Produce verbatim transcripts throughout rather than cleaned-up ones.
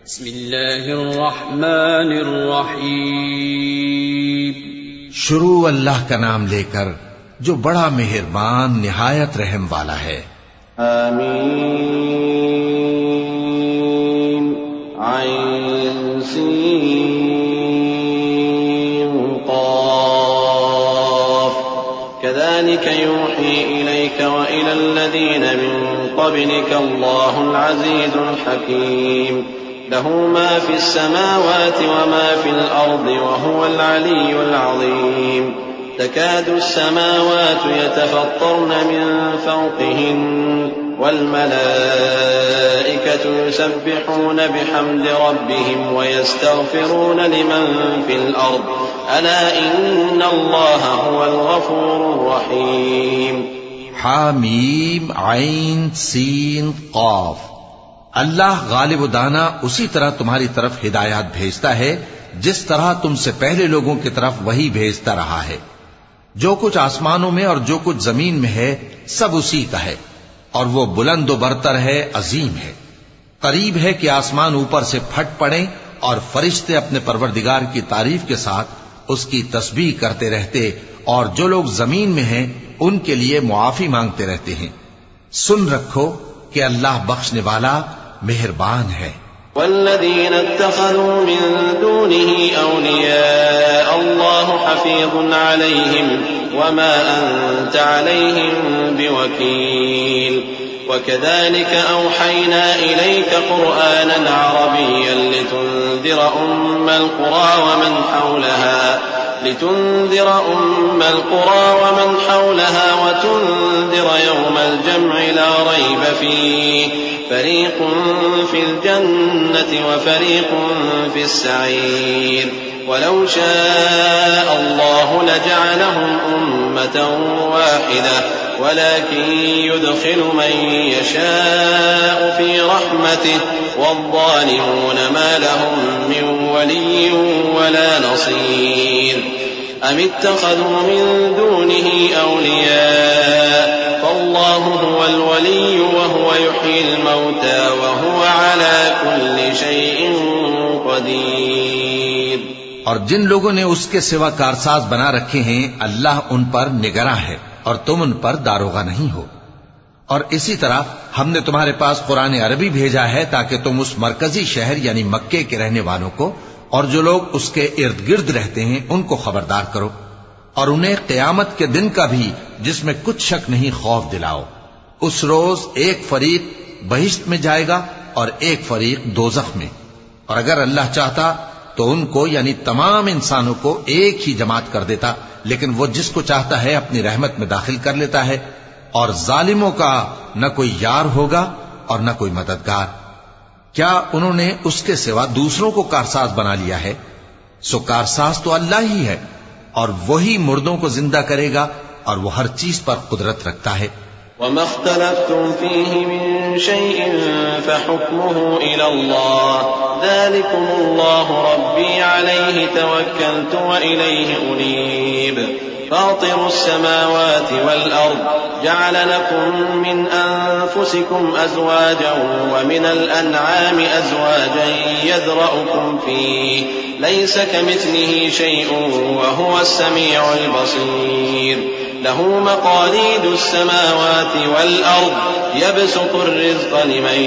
بسم اللہ الرحمن الرحیم. شروع اللہ کا نام لے کر جو بڑا مہربان نہایت رحم والا ہے. آمین. عین سین قاف. كذلك يوحي إليك وإلى الذين من قبلك الله العزيز الحكيم. له ما في السماوات وما في الأرض وهو العلي العظيم. تكاد السماوات يتفطرن من فوقهن والملائكة يسبحون بحمد ربهم ويستغفرون لمن في الأرض ألا إن الله هو الغفور الرحيم. حامیم عین سین قاف. اللہ غالب و دانا اسی طرح تمہاری طرف ہدایات بھیجتا ہے جس طرح تم سے پہلے لوگوں کی طرف وہی بھیجتا رہا ہے. جو کچھ آسمانوں میں اور جو کچھ زمین میں ہے سب اسی کا ہے، اور وہ بلند و برتر ہے، عظیم ہے. قریب ہے کہ آسمان اوپر سے پھٹ پڑیں اور فرشتے اپنے پروردگار کی تعریف کے ساتھ اس کی تسبیح کرتے رہتے، اور جو لوگ زمین میں ہیں ان کے لیے معافی مانگتے رہتے ہیں. سن رکھو کہ اللہ بخشنے والا مہربان ہے. والذين اتخذوا من دونه أولياء الله حفيظ عليهم وما أنت عليهم بوكيل. وكذلك أوحينا إليك قرآنا عربيا لتنذر أم القرى ومن حولها لتنذر أم القرى ومن حولها وتنذر يوم الجمع لا ريب فيه فريق في الجنة وفريق في السعير. ولو شاء الله لجعلهم أمة واحدة ولكن يدخل من يشاء في رحمته والظالمون ما لهم من ولي ولا نصير. أم اتخذوا من دونه أولياء فالله هو الولي وهو يحيي الموتى وهو على كل شيء قدير. اور جن لوگوں نے اس کے سوا کارساز بنا رکھے ہیں اللہ ان پر نگراں ہے اور تم ان پر داروغہ نہیں ہو. اور اسی طرح ہم نے تمہارے پاس قرآن عربی بھیجا ہے تاکہ تم اس مرکزی شہر یعنی مکے کے رہنے والوں کو اور جو لوگ اس کے ارد گرد رہتے ہیں ان کو خبردار کرو، اور انہیں قیامت کے دن کا بھی جس میں کچھ شک نہیں خوف دلاؤ. اس روز ایک فریق بہشت میں جائے گا اور ایک فریق دوزخ میں، اور اگر اللہ چاہتا تو ان کو یعنی تمام انسانوں کو ایک ہی جماعت کر دیتا، لیکن وہ جس کو چاہتا ہے اپنی رحمت میں داخل کر لیتا ہے، اور ظالموں کا نہ کوئی یار ہوگا اور نہ کوئی مددگار. کیا انہوں نے اس کے سوا دوسروں کو کارساز بنا لیا ہے؟ سو کارساز تو اللہ ہی ہے، اور وہی مردوں کو زندہ کرے گا اور وہ ہر چیز پر قدرت رکھتا ہے. وما اختلفتم فيه من شيء فحكمه إلى الله ذلكم الله ربي عليه توكلت وإليه أنيب. فاطر السماوات والأرض جعل لكم من أنفسكم أزواجا ومن الأنعام أزواجا يذرأكم فيه ليس كمثله شيء وهو السميع البصير. له مقاليد السماوات والأرض يبسط الرزق لمن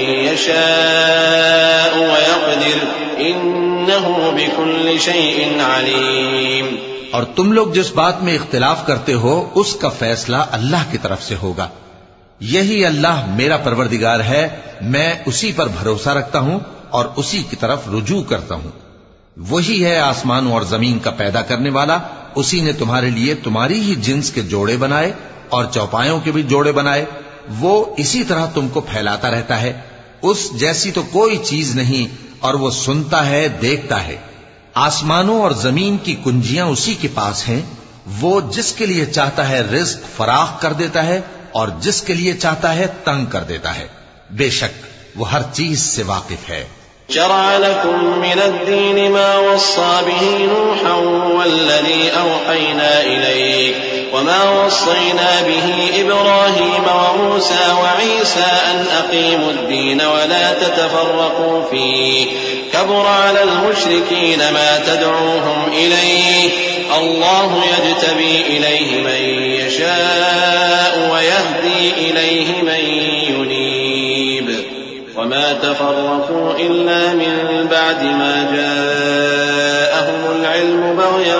يشاء ويقدر إنه بكل شيء عليم. اور تم لوگ جس بات میں اختلاف کرتے ہو اس کا فیصلہ اللہ کی طرف سے ہوگا. یہی اللہ میرا پروردگار ہے، میں اسی پر بھروسہ رکھتا ہوں اور اسی کی طرف رجوع کرتا ہوں. وہی ہے آسمانوں اور زمین کا پیدا کرنے والا. اسی نے تمہارے لیے تمہاری ہی جنس کے جوڑے بنائے اور چوپایوں کے بھی جوڑے بنائے. وہ اسی طرح تم کو پھیلاتا رہتا ہے. اس جیسی تو کوئی چیز نہیں، اور وہ سنتا ہے، دیکھتا ہے. آسمانوں اور زمین کی کنجیاں اسی کے پاس ہیں. وہ جس کے لیے چاہتا ہے رزق فراخ کر دیتا ہے اور جس کے لیے چاہتا ہے تنگ کر دیتا ہے. بے شک وہ ہر چیز سے واقف ہے. شرع لكم من الدين ما وصى به نوحا والذي أوحينا إليك وما وصينا به إبراهيم وموسى وعيسى أن أقيموا الدين ولا تتفرقوا فيه كبر على المشركين ما تدعوهم إليه الله يجتبي إليه من يشاء ويهدي إليه من ينيب وما تفرقوا إلا من بعد ما جاءهم العلم بغيا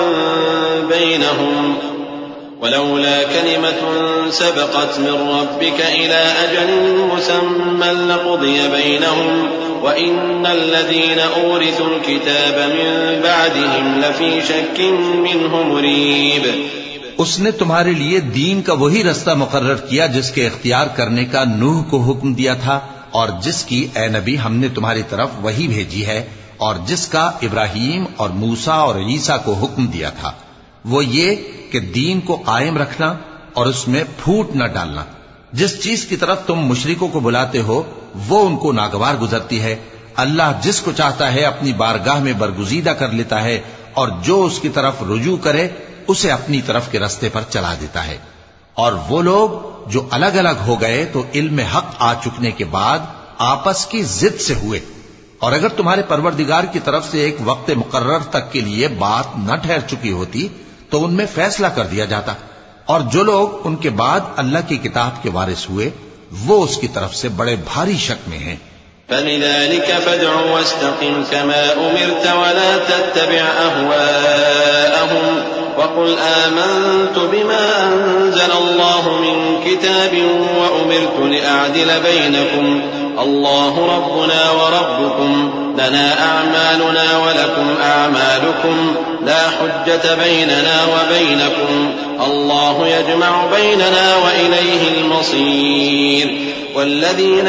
بينهم ولولا كلمة سبقت من ربك إلى أجل مسمى لقضي بينهم وإن الذين أورثوا الكتاب من بعدهم لفي شك منه مريب. اس نے تمہارے لیے دین کا وہی رستہ مقرر کیا جس کے اختیار کرنے کا نوح کو حکم دیا تھا اور جس کی اے نبی ہم نے تمہاری طرف وہی بھیجی ہے اور جس کا ابراہیم اور موسیٰ اور عیسیٰ کو حکم دیا تھا، وہ یہ کہ دین کو قائم رکھنا اور اس میں پھوٹ نہ ڈالنا. جس چیز کی طرف تم مشرکوں کو بلاتے ہو وہ ان کو ناگوار گزرتی ہے. اللہ جس کو چاہتا ہے اپنی بارگاہ میں برگزیدہ کر لیتا ہے اور جو اس کی طرف رجوع کرے اسے اپنی طرف کے رستے پر چلا دیتا ہے. اور وہ لوگ جو الگ الگ ہو گئے تو علم حق آ چکنے کے بعد آپس کی ضد سے ہوئے، اور اگر تمہارے پروردگار کی طرف سے ایک وقت مقرر تک کے لیے بات نہ ٹھہر چکی ہوتی تو ان میں فیصلہ کر دیا جاتا، اور جو لوگ ان کے بعد اللہ کی کتاب کے وارث ہوئے وہ اس کی طرف سے بڑے بھاری شک میں ہیں. فَلِذَلِكَ فَادْعُ وَاسْتَقِمْ كَمَا أُمِرْتَ وَلَا تَتَّبِعْ أَهْوَاءَهُمْ وَقُلْ آمَنْتُ بِمَا أَنزَلَ اللَّهُ مِنْ كِتَابٍ وَأُمِرْتُ لِأَعْدِلَ بَيْنَكُمْ اللَّهُ رَبُّنَا وَرَبُّكُمْ لَنَا أَعْمَالُنَا وَلَكُمْ أَعْمَالُكُمْ لَا حُجَّةَ بَيْنَنَا وَبَيْنَكُمْ اللَّهُ يَجْمَعُ بَيْنَنَا وَإِلَيْهِ الْمَصِيرُ. والذين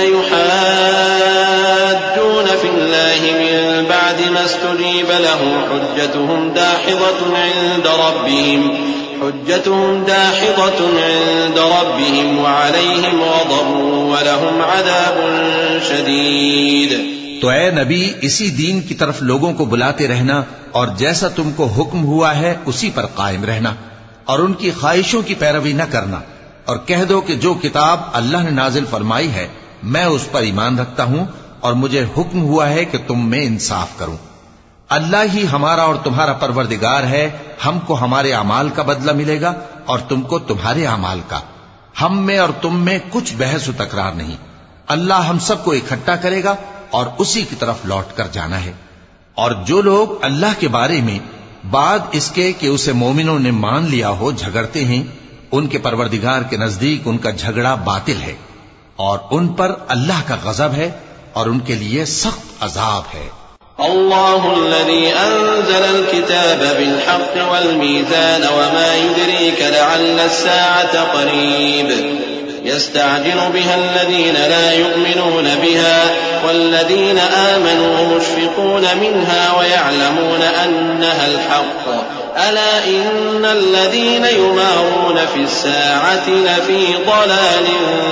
يحاجون في الله من بعد ما استجيب له حجتهم داحضة عند ربهم حجتهم داحضة عند ربهم وعليهم غضب ولهم عذاب شديد. تو اے نبی اسی دین کی طرف لوگوں کو بلاتے رہنا اور جیسا تم کو حکم ہوا ہے اسی پر قائم رہنا اور ان کی خواہشوں کی پیروی نہ کرنا، اور کہہ دو کہ جو کتاب اللہ نے نازل فرمائی ہے میں اس پر ایمان رکھتا ہوں اور مجھے حکم ہوا ہے کہ تم میں انصاف کروں. اللہ ہی ہمارا اور تمہارا پروردگار ہے، ہم کو ہمارے اعمال کا بدلہ ملے گا اور تم کو تمہارے اعمال کا. ہم میں اور تم میں کچھ بحث و تکرار نہیں. اللہ ہم سب کو اکٹھا کرے گا اور اسی کی طرف لوٹ کر جانا ہے. اور جو لوگ اللہ کے بارے میں بعد اس کے کہ اسے مومنوں نے مان لیا ہو جھگڑتے ہیں، ان کے پروردگار کے نزدیک ان کا جھگڑا باطل ہے اور ان پر اللہ کا غضب ہے اور ان کے لیے سخت عذاب ہے. اللہ الذي انزل الكتاب بالحق والميزان وما يدريك لعل الساعة قريب يستعجل بها الذين لا يؤمنون بها والذين آمنوا مشفقون منها ويعلمون أنها الحق ألا إن الذين يمارون في الساعة لفي ضلال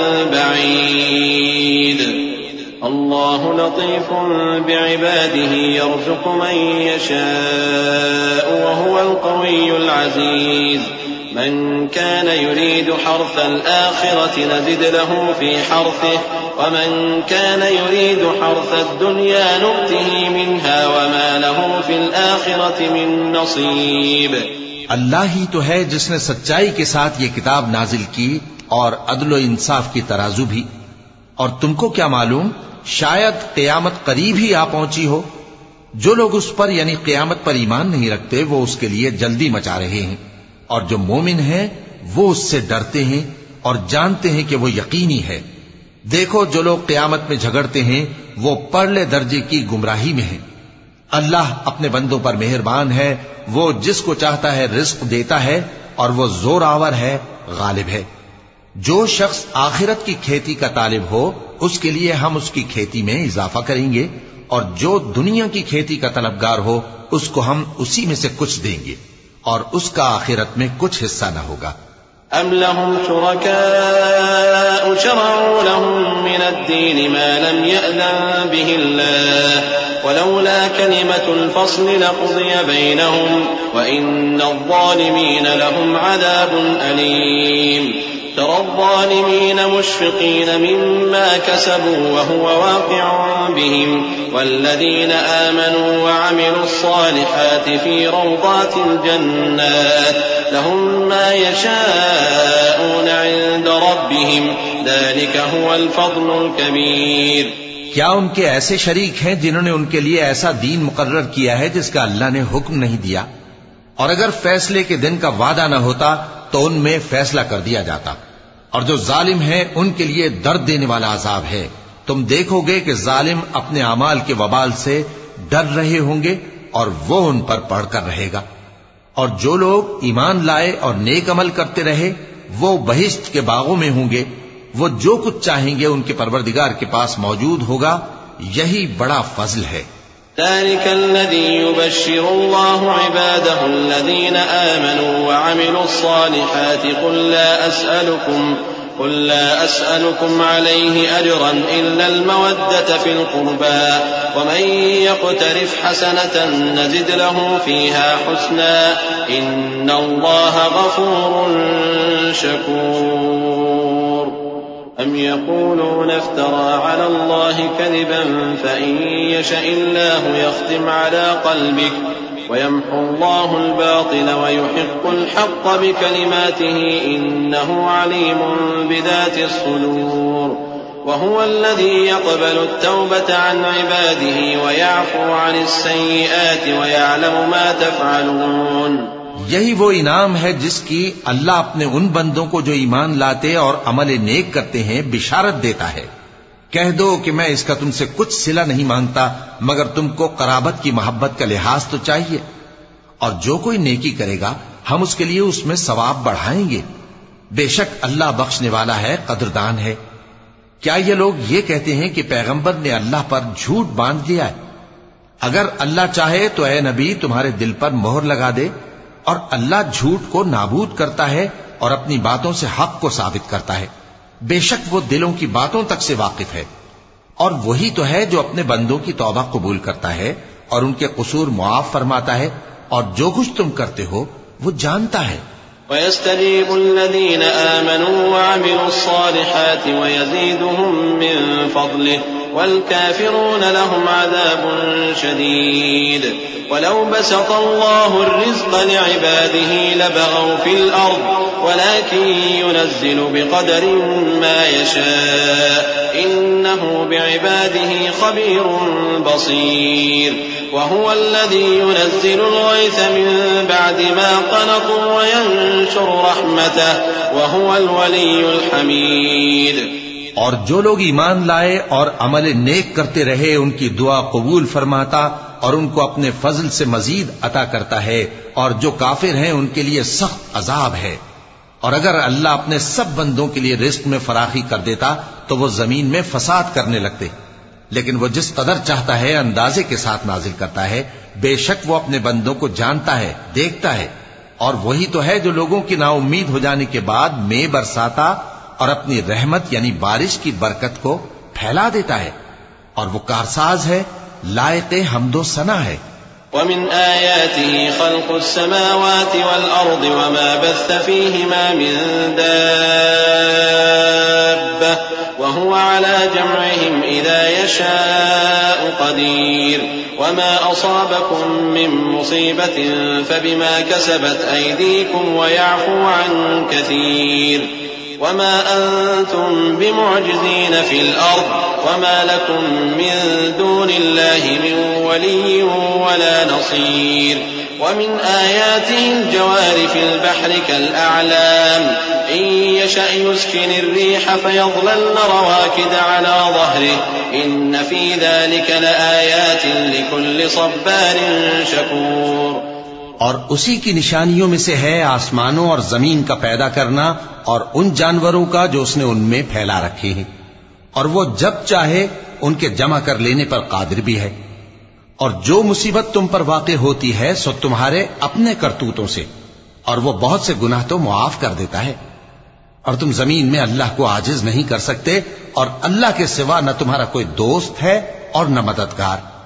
بعيد. الله لطيف بعباده يرزق من يشاء وهو القوي العزيز. من كان يريد حرث الآخرة نزد له في حرثه ومن كان يريد حرث الدنيا نؤته منها وما له في الآخرة من نصيب. اللہ ہی تو ہے جس نے سچائی کے ساتھ یہ کتاب نازل کی اور عدل و انصاف کی ترازو بھی. اور تم کو کیا معلوم شاید قیامت قریب ہی آ پہنچی ہو. جو لوگ اس پر یعنی قیامت پر ایمان نہیں رکھتے وہ اس کے لیے جلدی مچا رہے ہیں، اور جو مومن ہیں وہ اس سے ڈرتے ہیں اور جانتے ہیں کہ وہ یقینی ہے. دیکھو جو لوگ قیامت میں جھگڑتے ہیں وہ پرلے درجے کی گمراہی میں ہیں. اللہ اپنے بندوں پر مہربان ہے، وہ جس کو چاہتا ہے رزق دیتا ہے اور وہ زور آور ہے، غالب ہے. جو شخص آخرت کی کھیتی کا طالب ہو اس کے لیے ہم اس کی کھیتی میں اضافہ کریں گے، اور جو دنیا کی کھیتی کا طلبگار ہو اس کو ہم اسی میں سے کچھ دیں گے اور اس کا آخرت میں کچھ حصہ نہ ہوگا. ام لهم شركاء شرعوا لهم من الدين ما لم يأذن به الله ولولا كلمة الفصل لقضي بينهم وإن الظالمين لهم عذاب أليم ترى الظالمين مشفقين مما كسبوا وهو واقع بهم والذين آمنوا وعملوا الصالحات في روضات الجنات لهم ما يشاءون عند ربهم ذلك هو الفضل الكبير. کیا ان کے ایسے شریک ہیں جنہوں نے ان کے لیے ایسا دین مقرر کیا ہے جس کا اللہ نے حکم نہیں دیا؟ اور اگر فیصلے کے دن کا وعدہ نہ ہوتا تو ان میں فیصلہ کر دیا جاتا. اور جو ظالم ہیں ان کے لیے درد دینے والا عذاب ہے. تم دیکھو گے کہ ظالم اپنے اعمال کے وبال سے ڈر رہے ہوں گے اور وہ ان پر پڑھ کر رہے گا. اور جو لوگ ایمان لائے اور نیک عمل کرتے رہے وہ بہشت کے باغوں میں ہوں گے. وہ جو کچھ چاہیں گے ان کے پروردگار کے پاس موجود ہوگا. یہی بڑا فضل ہے. ذلك الذي يبشر الله عباده الذين آمنوا وعملوا الصالحات قل لا أسألكم قل لا أسألكم عليه أجرا إلا المودة في القربى ومن يقترف حسنة نزد له فيها حسنا إن الله غفور شكور. أم يقولون افترى على الله كذبا فإن يشأ الله يختم على قلبك ويمحو الله الباطل ويحق الحق بكلماته إنه عليم بذات الصدور. وهو الذي يقبل التوبة عن عباده ويعفو عن السيئات ويعلم ما تفعلون. یہی وہ انعام ہے جس کی اللہ اپنے ان بندوں کو جو ایمان لاتے اور عمل نیک کرتے ہیں بشارت دیتا ہے. کہہ دو کہ میں اس کا تم سے کچھ صلہ نہیں مانگتا مگر تم کو قرابت کی محبت کا لحاظ تو چاہیے. اور جو کوئی نیکی کرے گا ہم اس کے لیے اس میں ثواب بڑھائیں گے. بے شک اللہ بخشنے والا ہے، قدردان ہے. کیا یہ لوگ یہ کہتے ہیں کہ پیغمبر نے اللہ پر جھوٹ باندھ دیا ہے؟ اگر اللہ چاہے تو اے نبی تمہارے دل پر مہر لگا دے. اور اللہ جھوٹ کو نابود کرتا ہے اور اپنی باتوں سے حق کو ثابت کرتا ہے. بے شک وہ دلوں کی باتوں تک سے واقف ہے. اور وہی تو ہے جو اپنے بندوں کی توبہ قبول کرتا ہے اور ان کے قصور معاف فرماتا ہے. اور جو کچھ تم کرتے ہو وہ جانتا ہے. وَيَسْتَجِيبُ الَّذِينَ آمَنُوا وَعَمِلُوا الصَّالِحَاتِ وَيَزِيدُهُم مِّن فَضْلِهِ وَالْكَافِرُونَ لَهُمْ عَذَابٌ شَدِيدٌ. وَلَوْ بَسَطَ اللَّهُ الرِّزْقَ لِعِبَادِهِ لَبَغَوْا فِي الْأَرْضِ وَلَكِن يُنَزِّلُ بِقَدَرٍ مَّا يَشَاءُ إِنَّهُ بِعِبَادِهِ خَبِيرٌ بَصِيرٌ. وَهُوَ الَّذِي يُنَزِّلُ الْغَيْثَ مِن بَعْدِ مَا قَنَطُوا وَيَنشُرُ رَحْمَتَهُ وَهُوَ الْوَلِيُّ الْحَمِيدُ. اور جو لوگ ایمان لائے اور عمل نیک کرتے رہے ان کی دعا قبول فرماتا اور ان کو اپنے فضل سے مزید عطا کرتا ہے. اور جو کافر ہیں ان کے لیے سخت عذاب ہے. اور اگر اللہ اپنے سب بندوں کے لیے رزق میں فراخی کر دیتا تو وہ زمین میں فساد کرنے لگتے. لیکن وہ جس قدر چاہتا ہے اندازے کے ساتھ نازل کرتا ہے. بے شک وہ اپنے بندوں کو جانتا ہے، دیکھتا ہے. اور وہی تو ہے جو لوگوں کی نا امید ہو جانے کے بعد میں برساتا اور اپنی رحمت یعنی بارش کی برکت کو پھیلا دیتا ہے. اور وہ کارساز ہے، لائق حمد و ثنا ہے. ومن آياته خلق السماوات والأرض وما بث فيهما من دابة وهو على جمعهم إذا يشاء قدير. وما أصابكم من مصيبة فبما كسبت أيديكم ويعفو عن كثير. وما أنتم بمعجزين في الأرض وما لكم من دون الله من ولي ولا نصير. ومن آياته الجوار في البحر كالأعلام إن يشأ يسكن الريح فيظللن رواكد على ظهره إن في ذلك لآيات لكل صبار شكور. اور اسی کی نشانیوں میں سے ہے آسمانوں اور زمین کا پیدا کرنا اور ان جانوروں کا جو اس نے ان میں پھیلا رکھے ہیں. اور وہ جب چاہے ان کے جمع کر لینے پر قادر بھی ہے. اور جو مصیبت تم پر واقع ہوتی ہے سو تمہارے اپنے کرتوتوں سے، اور وہ بہت سے گناہ تو معاف کر دیتا ہے. اور تم زمین میں اللہ کو عاجز نہیں کر سکتے، اور اللہ کے سوا نہ تمہارا کوئی دوست ہے اور نہ مددگار.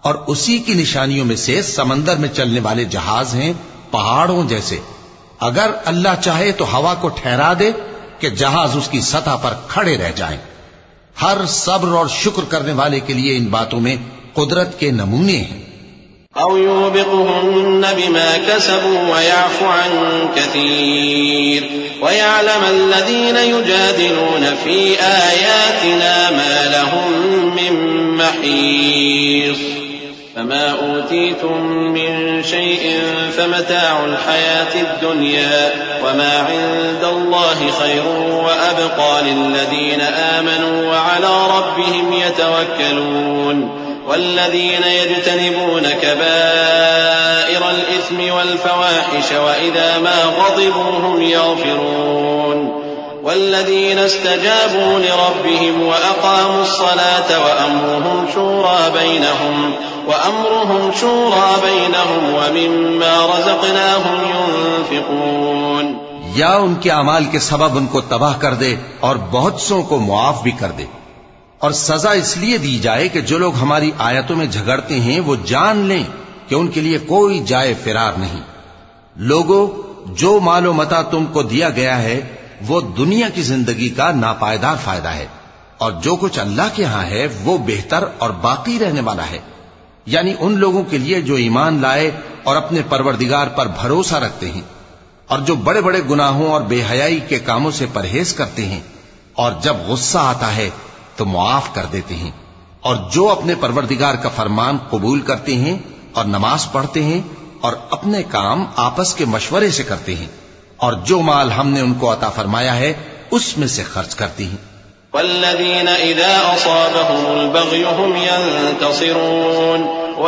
اور اسی کی نشانیوں میں سے سمندر میں چلنے والے جہاز ہیں پہاڑوں جیسے. اگر اللہ چاہے تو ہوا کو ٹھہرا دے کہ جہاز اس کی سطح پر کھڑے رہ جائیں. ہر صبر اور شکر کرنے والے کے لیے ان باتوں میں قدرت کے نمونے ہیں. أو يوبقهن بما كسبوا ويعفو عن كثير ويعلم الذين يجادلون في آياتنا ما لهم من محيص. فما أوتيتم من شيء فمتاع الحياة الدنيا وما عند الله خير وأبقى للذين آمنوا وعلى ربهم يتوكلون. والذين يجتنبون كبائر الإثم والفواحش وإذا ما غضبوا هم يغفرون. والذين استجابوا لربهم وأقاموا الصلاة وأمرهم شورى بينهم وأمرهم شورى بينهم ومما رزقناهم ينفقون. یا ان کے اعمال کے سبب ان کو تباہ کر دے اور بہت سوں کو معاف بھی کر دے. اور سزا اس لیے دی جائے کہ جو لوگ ہماری آیتوں میں جھگڑتے ہیں وہ جان لیں کہ ان کے لیے کوئی جائے فرار نہیں. لوگوں، جو مال و متاع تم کو دیا گیا ہے وہ دنیا کی زندگی کا ناپائیدار فائدہ ہے، اور جو کچھ اللہ کے ہاں ہے وہ بہتر اور باقی رہنے والا ہے. یعنی ان لوگوں کے لیے جو ایمان لائے اور اپنے پروردگار پر بھروسہ رکھتے ہیں، اور جو بڑے بڑے گناہوں اور بے حیائی کے کاموں سے پرہیز کرتے ہیں، اور جب غصہ آتا ہے تو معاف کر دیتے ہیں، اور جو اپنے پروردگار کا فرمان قبول کرتے ہیں اور نماز پڑھتے ہیں اور اپنے کام آپس کے مشورے سے کرتے ہیں، اور جو مال ہم نے ان کو عطا فرمایا ہے اس میں سے خرچ کرتے ہیں. والذين إذا أصابهم البغي هم ينتصرون.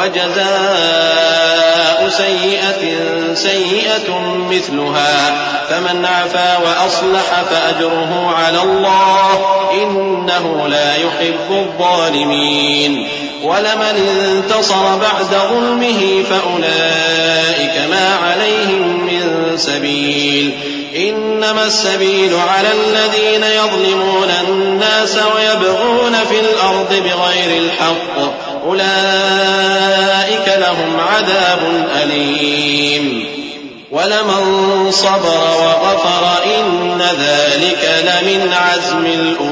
وجزاء سيئة سيئة مثلها فمن عفا وأصلح فأجره على الله إنه لا يحب الظالمين. ولمن انتصر بعد ظلمه فأولئك ما عليهم من سبيل. إنما السبيل على الذين يظلمون الناس ويبغون في الأرض بغير الحق أولئك لهم عذاب أليم. ولمن صبر وغفر إن ذلك لمن عزم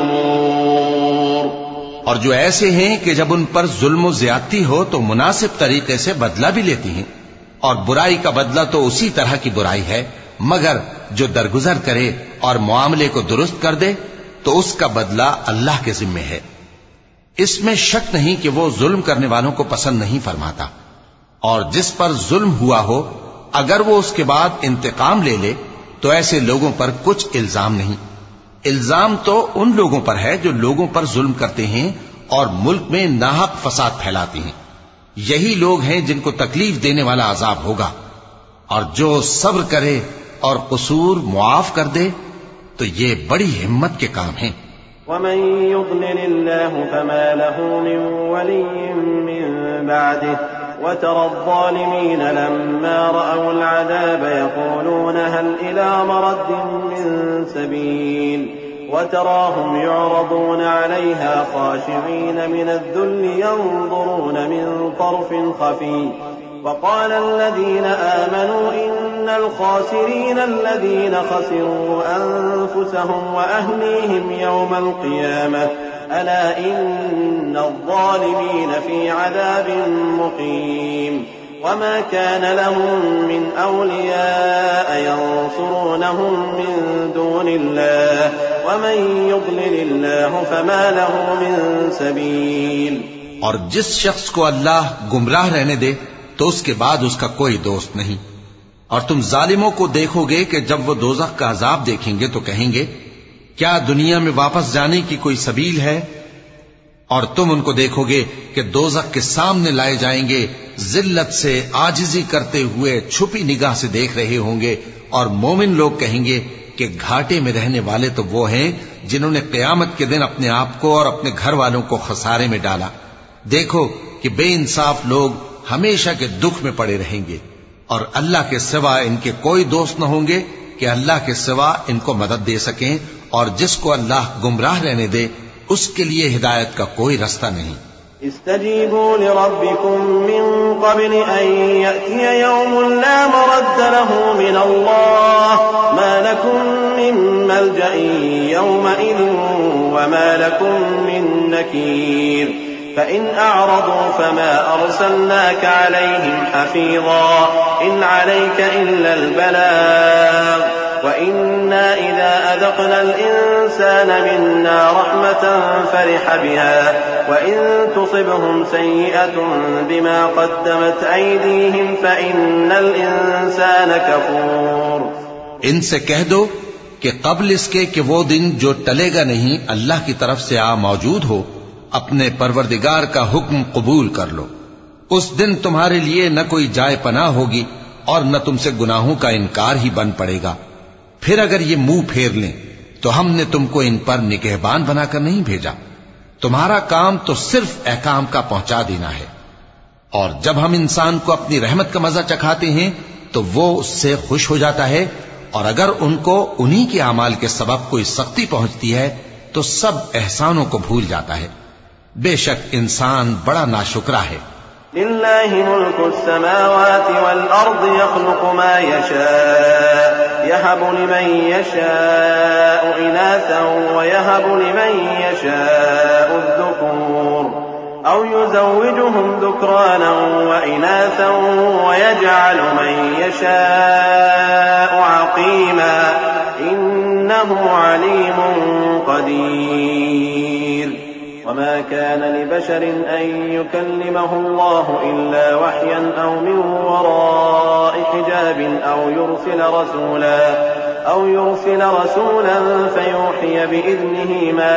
الأمور. اور جو ایسے ہیں کہ جب ان پر ظلم و زیادتی ہو تو مناسب طریقے سے بدلہ بھی لیتی ہیں، اور برائی کا بدلہ تو اسی طرح کی برائی ہے، مگر جو درگزر کرے اور معاملے کو درست کر دے تو اس کا بدلہ اللہ کے ذمے ہے. اس میں شک نہیں کہ وہ ظلم کرنے والوں کو پسند نہیں فرماتا، اور جس پر ظلم ہوا ہو اگر وہ اس کے بعد انتقام لے لے تو ایسے لوگوں پر کچھ الزام نہیں. الزام تو ان لوگوں پر ہے جو لوگوں پر ظلم کرتے ہیں اور ملک میں ناحق فساد پھیلاتے ہیں. یہی لوگ ہیں جن کو تکلیف دینے والا عذاب ہوگا. اور جو صبر کرے اور قصور معاف کر دے تو یہ بڑی ہمت کے کام ہیں. ومن يضلل الله فما له من ولي من بعده وترى الظالمين لما رأوا العذاب يقولون هل إلى مرد من سبيل وتراهم يعرضون عليها خاشعين من الذل ينظرون من طرف خفي. وقال الذين آمنوا إن الخاسرين الذين خسروا أنفسهم وأهليهم يوم القيامة ألا إن الظالمين في عذاب مقيم. وما كان لهم من أولياء ينصرونهم من دون الله ومن يضلل الله فما له من سبيل. اور جس شخص کو اللہ گمراہ رہنے دے تو اس کے بعد اس کا کوئی دوست نہیں. اور تم ظالموں کو دیکھو گے کہ جب وہ دوزخ کا عذاب دیکھیں گے تو کہیں گے کیا دنیا میں واپس جانے کی کوئی سبیل ہے؟ اور تم ان کو دیکھو گے کہ دوزخ کے سامنے لائے جائیں گے، ذلت سے عاجزی کرتے ہوئے چھپی نگاہ سے دیکھ رہے ہوں گے، اور مومن لوگ کہیں گے کہ گھاٹے میں رہنے والے تو وہ ہیں جنہوں نے قیامت کے دن اپنے آپ کو اور اپنے گھر والوں کو خسارے میں ڈالا. دیکھو کہ بے انصاف لوگ ہمیشہ کے دکھ میں پڑے رہیں گے، اور اللہ کے سوا ان کے کوئی دوست نہ ہوں گے کہ اللہ کے سوا ان کو مدد دے سکیں. اور جس کو اللہ گمراہ رہنے دے اس کے لیے ہدایت کا کوئی رستہ نہیں. استجيبوا لربكم من قبل أن يأتي يوم لا مرد له من الله ما لكم من ملجأ يومئذ وما لكم من نكير فإن أعرضوا فما أرسلناك عليهم حفيظا إن عليك إلا البلاغ وإنا إذا أذقنا الإنسان منا رحمة فرح بها وإن تصبهم سيئة بما قدمت أيديهم فإن الإنسان كفور. ان سے کہہ دو کہ قبل اس کے کہ وہ دن جو ٹلے گا نہیں اللہ کی طرف سے آ موجود ہو اپنے پروردگار کا حکم قبول کر لو. اس دن تمہارے لیے نہ کوئی جائے پناہ ہوگی اور نہ تم سے گناہوں کا انکار ہی بن پڑے گا. پھر اگر یہ منہ پھیر لیں تو ہم نے تم کو ان پر نگہبان بنا کر نہیں بھیجا. تمہارا کام تو صرف احکام کا پہنچا دینا ہے. اور جب ہم انسان کو اپنی رحمت کا مزہ چکھاتے ہیں تو وہ اس سے خوش ہو جاتا ہے، اور اگر ان کو انہی کے اعمال کے سبب کوئی سختی پہنچتی ہے تو سب احسانوں کو بھول جاتا ہے. بے شک انسان بڑا ناشکرا ہے. لله ملك السماوات والأرض يخلق ما يشاء يهب لمن يشاء إناثا ويهب لمن يشاء الذكور أو يزوجهم ذكرانا وإناثا ويجعل من يشاء عقيما إنه عليم قدير. وما كان لبشر أن يكلمه الله إلا وحيا أو من وراء حجاب أو يرسل رسولا أو يرسل رسولا فيوحي بإذنه ما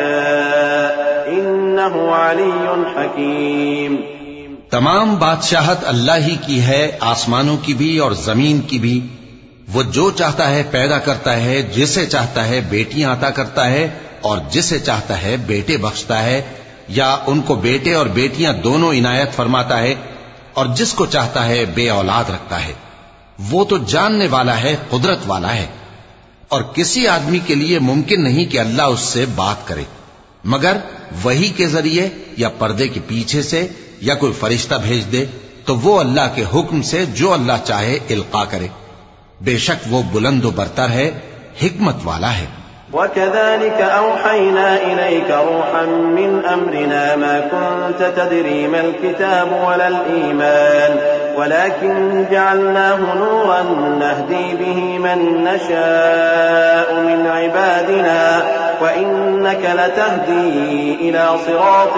يشاء إنه علي حكيم. تمام بادشاہت اللہ ہی کی ہے، آسمانوں کی بھی اور زمین کی بھی. وہ جو چاہتا ہے پیدا کرتا ہے، جسے چاہتا ہے بیٹیاں عطا کرتا ہے اور جسے چاہتا ہے بیٹے بخشتا ہے، یا ان کو بیٹے اور بیٹیاں دونوں عنایت فرماتا ہے، اور جس کو چاہتا ہے بے اولاد رکھتا ہے. وہ تو جاننے والا ہے، قدرت والا ہے. اور کسی آدمی کے لیے ممکن نہیں کہ اللہ اس سے بات کرے مگر وحی کے ذریعے یا پردے کے پیچھے سے یا کوئی فرشتہ بھیج دے تو وہ اللہ کے حکم سے جو اللہ چاہے القا کرے. بے شک وہ بلند و برتر ہے، حکمت والا ہے. وكذلك أوحينا إليك روحا من أمرنا ما كنت تدري ما الكتاب ولا الإيمان ولكن جعلناه نورا نهدي به من نشاء من عبادنا وإنك لتهدي إلى صراط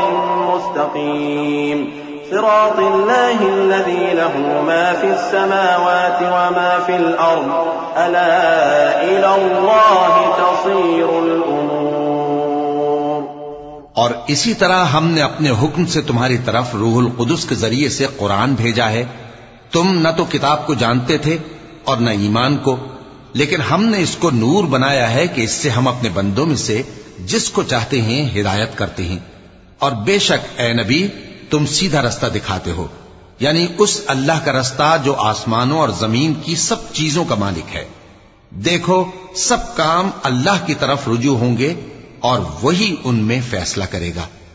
مستقيم صراط الله الذي له ما في السماوات وما في الأرض ألا إلى الله تصير الأمور. اور اسی طرح ہم نے اپنے حکم سے تمہاری طرف روح القدس کے ذریعے سے قرآن بھیجا ہے. تم نہ تو کتاب کو جانتے تھے اور نہ ایمان کو، لیکن ہم نے اس کو نور بنایا ہے کہ اس سے ہم اپنے بندوں میں سے جس کو چاہتے ہیں ہدایت کرتے ہیں. اور بے شک اے نبی تم سیدھا رستہ دکھاتے ہو، یعنی اس اللہ کا رستہ جو آسمانوں اور زمین کی سب چیزوں کا مالک ہے. دیکھو سب کام اللہ کی طرف رجوع ہوں گے اور وہی ان میں فیصلہ کرے گا.